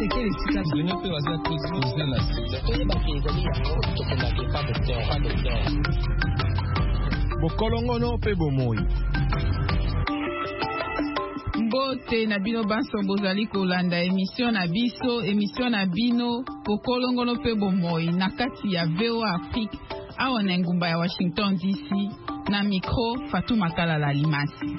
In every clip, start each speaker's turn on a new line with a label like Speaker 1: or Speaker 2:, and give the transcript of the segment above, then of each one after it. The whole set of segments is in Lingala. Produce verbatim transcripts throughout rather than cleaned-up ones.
Speaker 1: leke le tika
Speaker 2: donné pe waza poser la sida
Speaker 3: to ba ke zali yango to kona ke pas docteur pas docteur
Speaker 4: bokolongono pe bomoi
Speaker 5: mbote na bino banso bozali kolanda émission na biso émission na bino bokolongono pe bomoi na kati ya V O A Afrique awa na ngumba ya Washington D C na micro Fatou Makalala Limasi.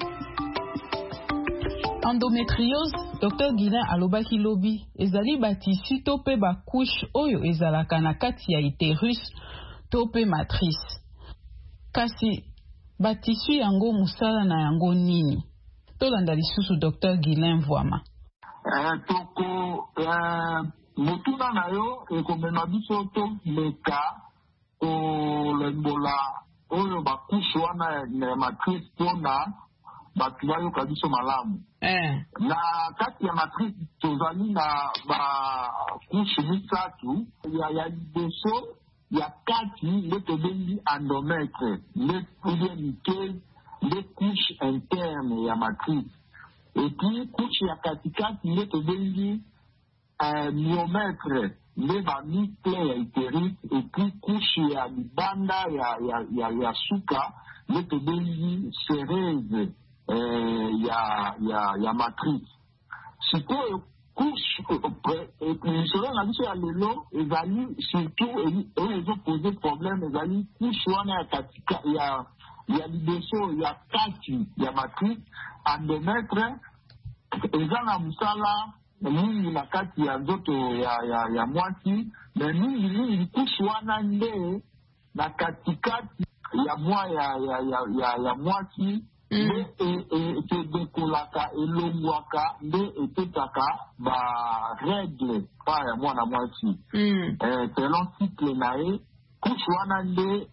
Speaker 5: Endométriose, docteur Guilain alobaki lobi ezali ba tissu to pe ba couche oyo ezalaka na kati ya utérus to pe matrice. Kasi ba tissu yango musala na yango nini? Tolanda lisusu docteur Guilain Mvwama.
Speaker 6: Eh toko eh mutuna na yo ekomema biso to meka o lembola oyo ba couche wana na matrice pona batu bayoka biso malamu.
Speaker 5: Eh.
Speaker 6: Na kati ya matrice tozali na ba couche mitatu ya ya liboso ya kati nde tobengi endomètre nde tobengi les couches internes ya matrice. Et puis couche ya katikati nde tobengi un myomètre nde ba muscle ya utérus. Et puis couche ya libanda ya ya ya, ya suka nde tobengi séreuse eh, ya ya ya matrice. Sikoyo couche et puis selon la biso ya lelo ezali surtout et ils ont posé problème ezali couche wana ya katika ya ya liboso ya kati ya matrice endomètre eza na musala mingi na kati ya nzoto ya ya ya mwasi na mingi mingi couche wana nde na katikati ya mwa ya ya ya ya, ya mwasi nde etedekolaka elongwaka nde etetaka ba règle pa ya mwana mwasi selon cycle na ye couche wana nde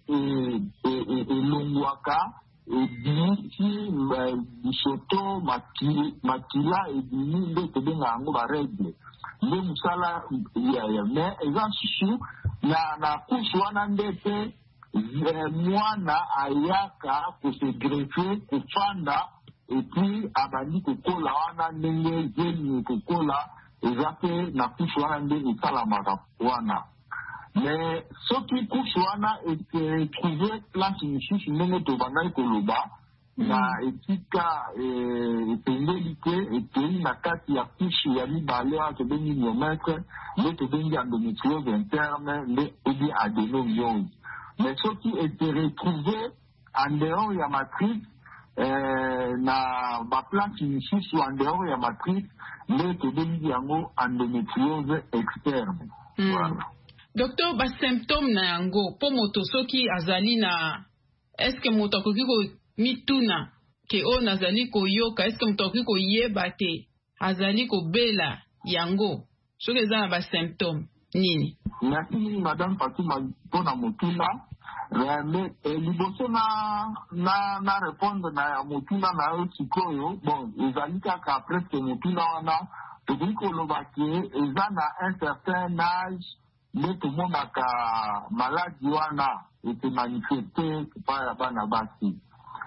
Speaker 6: elongwaka ebimisi bisoto makila ebimi nde tobenga yango barègle nde mosala mais eza susu na couche wana nde pe mwana ayaka kose greffe kofanda epuis abandi kokola wana ndenge zemi kokola eza pe na couche wana nde esalamaka wana. Mais soki couche wana etrouve place misusu ndenge tobandaki koloba na etika epengeli te etei na kati ya couche ya mibale wana tobengi myomètre nde tobengi endométriose interne nde ebi adénomiose. Mais soki ete retrouve en dehors ya matrice eh, na baplace misusu en dehors ya matrice nde tobengi yango endométriose externe.
Speaker 5: Mm.
Speaker 6: Voilà.
Speaker 5: Docteur, ba symptôme na yango po moto soki azali na est-ce que moto akoki ko mituna ke o nazali ko yoka est-ce que moto akoki ko yeba te azali ko bela yango soki eza na ba symptôme nini?
Speaker 6: Merci madame Fatima pona motuna mais liboso na na na répondre na motuna na yo sikoyo bon ezali kaka presque motuna wana tokoki koloba ke eza na un certain âge nde tomonaka maladi wana ete manifeste pa ya bana basi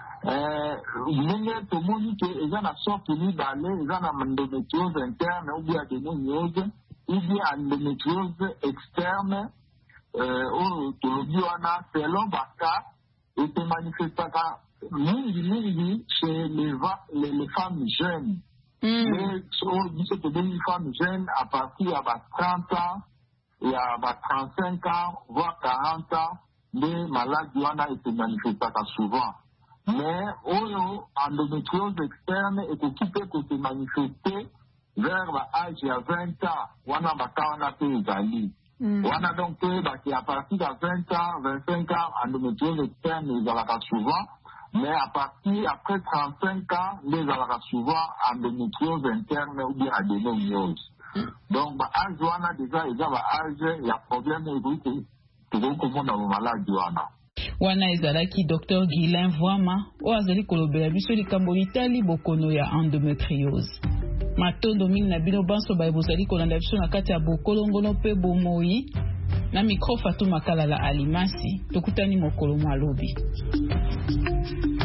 Speaker 6: ndenge tomoni ke eza na sorte mibale eza na endométriose interne ou bien adénomiose ou bien endométriose externe oyo tolobi wana selon baka ete manifestaka mingi mingi chez les, les, les femmes jeunes. Mais oyo biso tobengi femmes jeunes à partir ya ba trente ans ya ba trente-cinq ans voire quarante ans nde maladi wana ete manifestaka souvent. Mais oyo endométriose externe ekoki mpe kote manifeste vers ba âge ya vingt ans wana baka wana mpe ezali. Mm. Wana donc baki à partir de vingt ans, vingt-cinq ans, endométriose externe ezalaka souvent, mais à partir après trente-cinq ans, les ezalaka souvent endométriose interne ou bien adénomiose. Mm. Donc ba âge wana déjà eza ba âge ya problème ezali tokoki komona ba maladi wana.
Speaker 5: Wana ezalaki docteur Guilain Mvwama o azali kolobela biso likambo litali bokono ya endométriose. Matondo mingi na bino banso baye bozali kolanda biso na kati ya bokolongono pe bomoi na micro Fatou Makalala Alimasi tokutani mokolo mwa lobi.